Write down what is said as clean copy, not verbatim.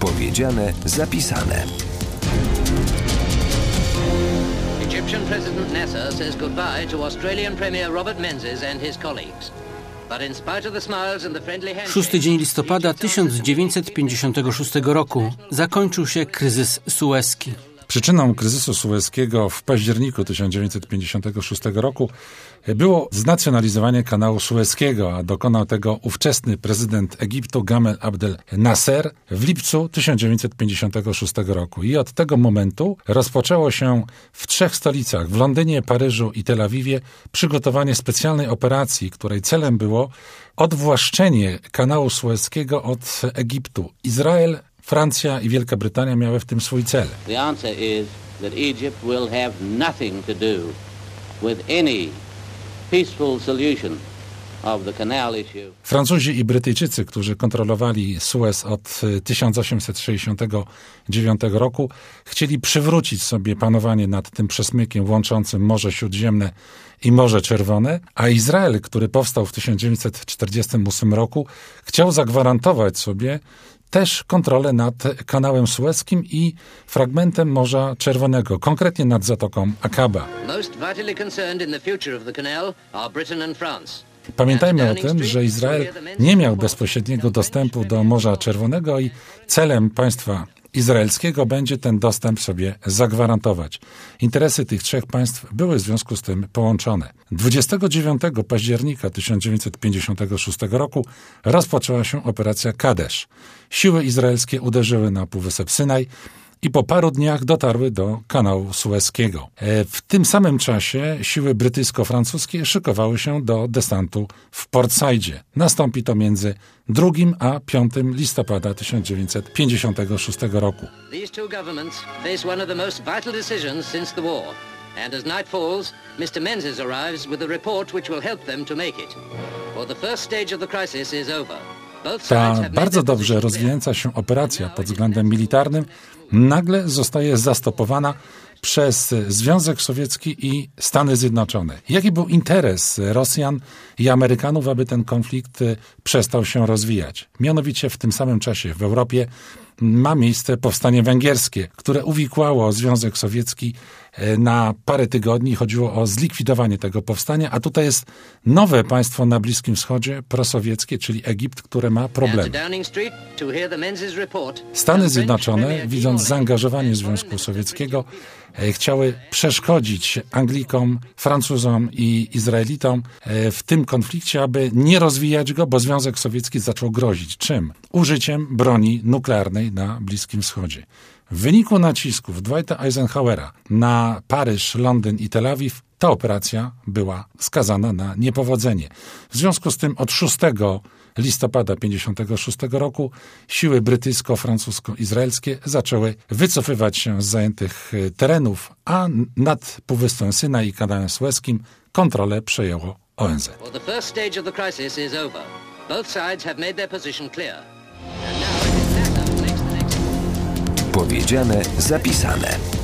Powiedziane, zapisane. Egyptian President Nasser says goodbye to Australian Premier Robert Menzies and his colleagues. But in spite of the smiles and the friendly handshakes, 6 dzień listopada 1956 roku zakończył się kryzys sueski. Przyczyną kryzysu sueskiego w październiku 1956 roku było znacjonalizowanie kanału sueskiego, a dokonał tego ówczesny prezydent Egiptu Gamal Abdel Nasser w lipcu 1956 roku. I od tego momentu rozpoczęło się w 3 stolicach, w Londynie, Paryżu i Tel Awiwie, przygotowanie specjalnej operacji, której celem było odwłaszczenie kanału sueskiego od Egiptu. Izrael, Francja i Wielka Brytania miały w tym swój cel. The answer is that Egypt will have nothing to do with any peaceful solution of the canal issue. Francuzi i Brytyjczycy, którzy kontrolowali Suez od 1869 roku, chcieli przywrócić sobie panowanie nad tym przesmykiem łączącym Morze Śródziemne i Morze Czerwone, a Izrael, który powstał w 1948 roku, chciał zagwarantować sobie też kontrolę nad kanałem sueskim i fragmentem Morza Czerwonego, konkretnie nad Zatoką Akaba. Pamiętajmy o tym, że Izrael nie miał bezpośredniego dostępu do Morza Czerwonego i celem państwa izraelskiego będzie ten dostęp sobie zagwarantować. Interesy tych 3 państw były w związku z tym połączone. 29 października 1956 roku rozpoczęła się operacja Kadesz. Siły izraelskie uderzyły na Półwysep Synaj i po paru dniach dotarły do kanału sueskiego. W tym samym czasie siły brytyjsko-francuskie szykowały się do desantu w Port Saidzie. Nastąpi to między 2 a 5 listopada 1956 roku. These two governments face one of the most vital decisions since the war. And as night falls, Mr. Menzies arrives with a report which will help them to make it. For the first stage of the crisis is over. Ta bardzo dobrze rozwijająca się operacja pod względem militarnym nagle zostaje zastopowana przez Związek Sowiecki i Stany Zjednoczone. Jaki był interes Rosjan i Amerykanów, aby ten konflikt przestał się rozwijać? Mianowicie w tym samym czasie w Europie ma miejsce powstanie węgierskie, które uwikłało Związek Sowiecki na parę tygodni. Chodziło o zlikwidowanie tego powstania, a tutaj jest nowe państwo na Bliskim Wschodzie, prosowieckie, czyli Egipt, które ma problemy. Stany Zjednoczone, widząc zaangażowanie Związku Sowieckiego, chciały przeszkodzić Anglikom, Francuzom i Izraelitom w tym konflikcie, aby nie rozwijać go, bo Związek Sowiecki zaczął grozić. Czym? Użyciem broni nuklearnej na Bliskim Wschodzie. W wyniku nacisków Dwighta Eisenhowera na Paryż, Londyn i Tel Awiw ta operacja była skazana na niepowodzenie. W związku z tym od 6 listopada 1956 roku siły brytyjsko-francusko-izraelskie zaczęły wycofywać się z zajętych terenów, a nad Półwyspem Synaj i kanałem sueskim kontrolę przejęło ONZ. Powiedziane, zapisane.